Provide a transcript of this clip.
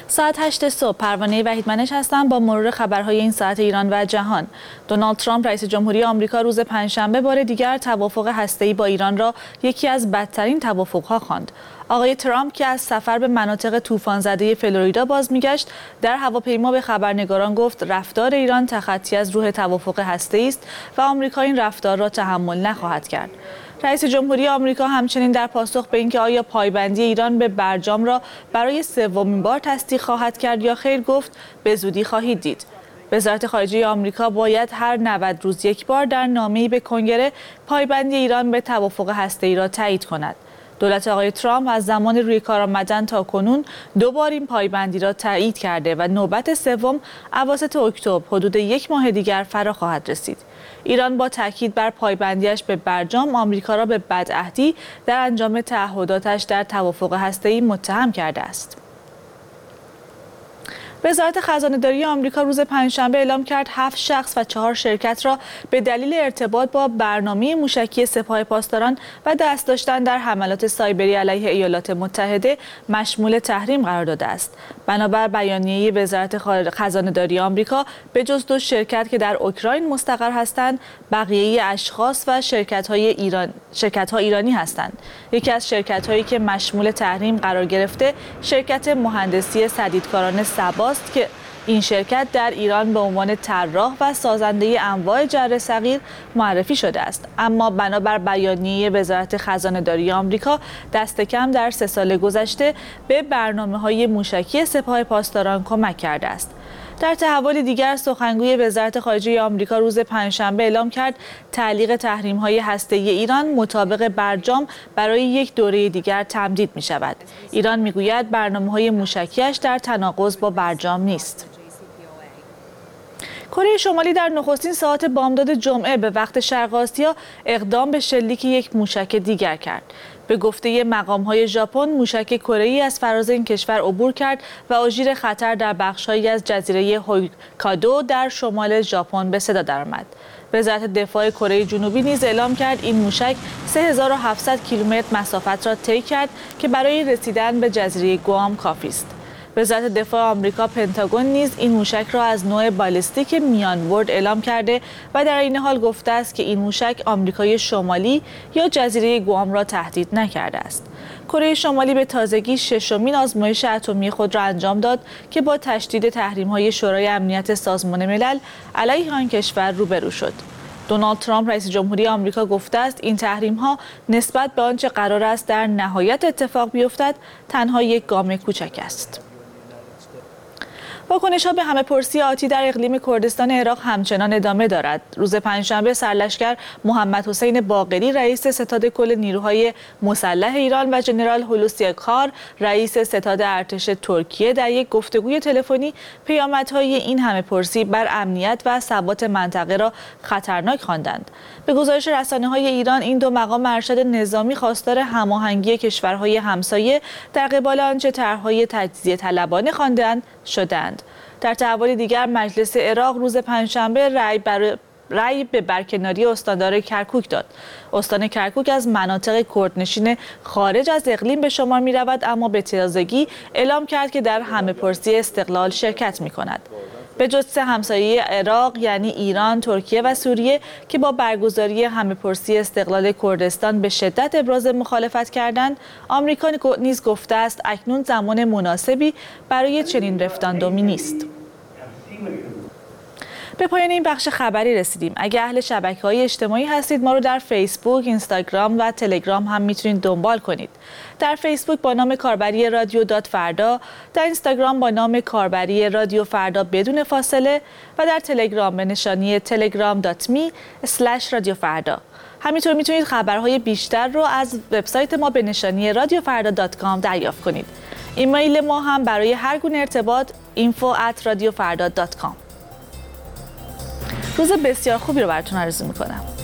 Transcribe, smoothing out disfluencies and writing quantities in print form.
ساعت 8 صبح پروانه وحیدمنش هستم با مرور خبرهای این ساعت ایران و جهان. دونالد ترامپ رئیس جمهوری آمریکا روز پنجشنبه بار دیگر توافق هسته‌ای با ایران را یکی از بدترین توافق‌ها خواند. آقای ترامپ که از سفر به مناطق طوفان‌زده فلوریدا باز می‌گشت، در هواپیما به خبرنگاران گفت رفتار ایران تخطی از روح توافق هسته‌ای است و آمریکا این رفتار را تحمل نخواهد کرد. رئیس جمهوری آمریکا همچنین در پاسخ به اینکه آیا پایبندی ایران به برجام را برای سومین بار تصدیق خواهد کرد یا خیر گفت به زودی خواهید دید. وزارت خارجه آمریکا باید هر 90 روز یک بار در نامه‌ای به کنگره پایبندی ایران به توافق هسته‌ای را تایید کند. دولت آقای ترامپ از زمان روی کار آمدن تا کنون 2 بار این پایبندی را تایید کرده و نوبت سوم اواسط اکتبر حدود 1 ماه دیگر فرا خواهد رسید. ایران با تاکید بر پایبندیش به برجام آمریکا را به بدعهدی در انجام تعهداتش در توافق هسته‌ای متهم کرده است. وزارت خزانه‌داری آمریکا روز پنجشنبه اعلام کرد 7 شخص و 4 شرکت را به دلیل ارتباط با برنامه موشکی سپاه پاسداران و دست داشتن در حملات سایبری علیه ایالات متحده مشمول تحریم قرار داده است. بنابر بیانیه وزارت خزانه‌داری آمریکا به جز 2 شرکت که در اوکراین مستقر هستند، بقیه اشخاص و شرکت‌ها ایرانی هستند. یکی از شرکت‌هایی که مشمول تحریم قرار گرفته، شرکت مهندسی سدیدکاران سبا است که این شرکت در ایران به عنوان طراح و سازنده انواع جره صغیر معرفی شده است، اما بنابر بیانیه وزارت خزانه‌داری آمریکا دست کم در 3 سال گذشته به برنامه‌های موشکی سپاه پاسداران کمک کرده است. در تحول دیگر سخنگوی وزارت خارجه آمریکا روز پنجشنبه اعلام کرد تعلیق تحریم‌های هسته‌ای ایران مطابق برجام برای یک دوره دیگر تمدید می‌شود. ایران می‌گوید برنامه‌های موشکی‌اش در تناقض با برجام نیست. کره شمالی در نخستین ساعات بامداد جمعه به وقت شرق آسیا اقدام به شلیک یک موشک دیگر کرد. به گفته مقام‌های ژاپن، موشک کره‌ای از فراز این کشور عبور کرد و اژیر خطر در بخش‌هایی از جزیره هوکایدو در شمال ژاپن به صدا درآمد. وزارت دفاع کره جنوبی نیز اعلام کرد این موشک 3700 کیلومتر مسافت را طی کرد که برای رسیدن به جزیره گوام کافی است. وزارت دفاع آمریکا پنتاگون نیز این موشک را از نوع بالستیک میانبرد اعلام کرده و در این حال گفته است که این موشک آمریکای شمالی یا جزیره گوام را تهدید نکرده است. کره شمالی به تازگی 6مین آزمایش اتمی خود را انجام داد که با تشدید تحریم‌های شورای امنیت سازمان ملل علیه آن کشور روبرو شد. دونالد ترامپ رئیس جمهوری آمریکا گفته است این تحریم‌ها نسبت به آنچه قرار است در نهایت اتفاق بیفتد تنها یک گام کوچک است. واکنش‌ها به همه‌پرسی آتی در اقلیم کردستان عراق همچنان ادامه دارد. روز پنجشنبه سرلشکر محمد حسین باقری رئیس ستاد کل نیروهای مسلح ایران و ژنرال هولوسی اکار رئیس ستاد ارتش ترکیه در یک گفتگوی تلفنی پیامدهای این همه‌پرسی بر امنیت و ثبات منطقه را خطرناک خواندند. به گزارش رسانه‌های ایران این 2 مقام ارشد نظامی خواستار هماهنگی کشورهای همسایه در قبال آنچه طرح‌های تجزیه طلبانه خواندند شدند. در تحول دیگر مجلس عراق روز پنجشنبه رأی به برکناری استاندار کرکوک داد. استان کرکوک از مناطق کردنشین خارج از اقلیم به شمار می رود، اما به تازگی اعلام کرد که در همه‌پرسی استقلال شرکت می کند. به جز 3 همسایه عراق یعنی ایران، ترکیه و سوریه که با برگزاری همه‌پرسی استقلال کردستان به شدت ابراز مخالفت کردند، آمریکا نیز گفته است اکنون زمان مناسبی برای چنین رفراندومی نیست. به پایان این بخش خبری رسیدیم. اگه اهل شبکه‌های اجتماعی هستید ما رو در فیسبوک، اینستاگرام و تلگرام هم میتونید دنبال کنید. در فیسبوک با نام کاربری رادیو فردا، در اینستاگرام با نام کاربری رادیو فردا بدون فاصله و در تلگرام به نشانی telegram.me/رادیوفردا. همینطور میتونید خبرهای بیشتر رو از وبسایت ما به نشانی radiofarda.com دریافت کنید. ایمیل ما هم برای هر گونه ارتباط info@radiofarda.com. روز بسیار خوبی رو براتون آرزو میکنم.